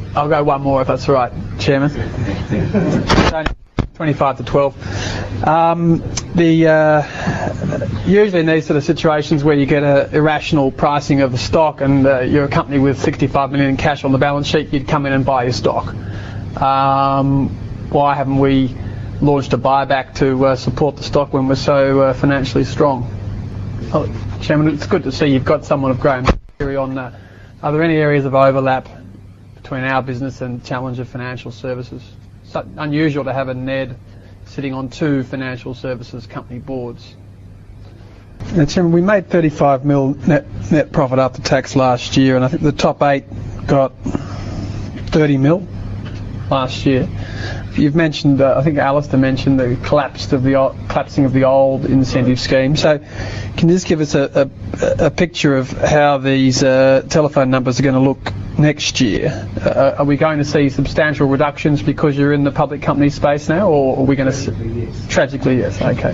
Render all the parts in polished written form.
I'll go one more if that's all right, Chairman. 25 to 12. Usually in these sort of situations where you get an irrational pricing of the stock and you're a company with 65 million in cash on the balance sheet, you'd come in and buy your stock. Why haven't we launched a buyback to support the stock when we're so financially strong? Oh, Chairman, it's good to see you've got someone of Graham theory on that. Are there any areas of overlap between our business and Challenger Financial Services? It's unusual to have a NED sitting on two financial services company boards. Now, Chairman, we made 35 mil net profit after tax last year, and I think the top 8 got 30 mil last year. You've mentioned, I think Alistair mentioned the collapsing of the old incentive scheme. So can you just give us a picture of how these telephone numbers are going to look next year? Are we going to see substantial reductions because you're in the public company space now, or are we going to... Tragically, yes. Okay.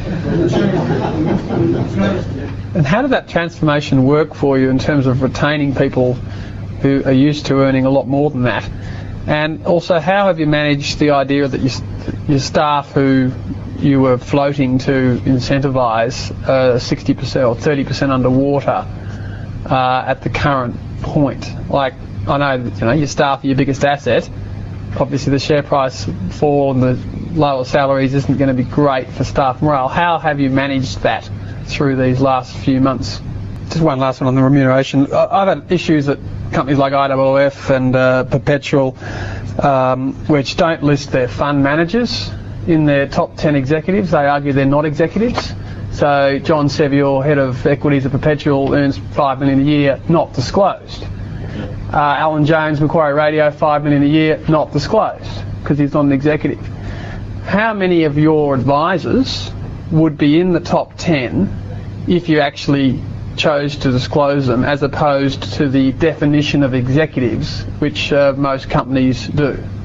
And how did that transformation work for you in terms of retaining people who are used to earning a lot more than that? And also, how have you managed the idea that your staff who you were floating to incentivise 60% or 30% underwater at the current point? Like, I know your staff are your biggest asset. Obviously, the share price fall and the lower salaries isn't going to be great for staff morale. How have you managed that through these last few months? Just one last one on the remuneration. I've had issues at companies like IOOF and Perpetual, which don't list their fund managers in their top 10 executives. They argue they're not executives. So John Sevior, head of equities at Perpetual, earns $5 million a year, not disclosed. Alan Jones, Macquarie Radio, $5 million a year, not disclosed, because he's not an executive. How many of your advisors would be in the top 10 if you actually chose to disclose them, as opposed to the definition of executives, which most companies do?